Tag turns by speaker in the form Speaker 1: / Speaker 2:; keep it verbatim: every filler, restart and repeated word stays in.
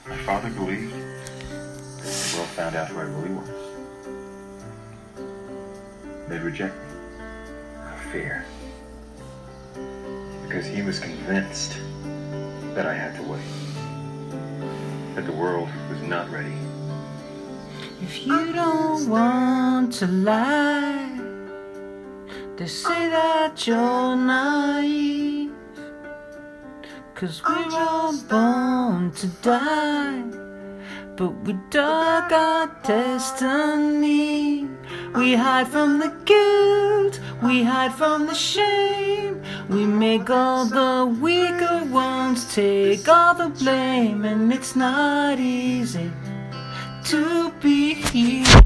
Speaker 1: My father believed that if the world found out who I really was, they'd reject me out of fear. Because he was convinced that I had to wait. That the world was not ready.
Speaker 2: If you don't want to lie, they say that you're naive. 'Cause we're all born to die, but we dug our destiny. We hide from the guilt, we hide from the shame. We make all the weaker ones take all the blame. And it's not easy to be here.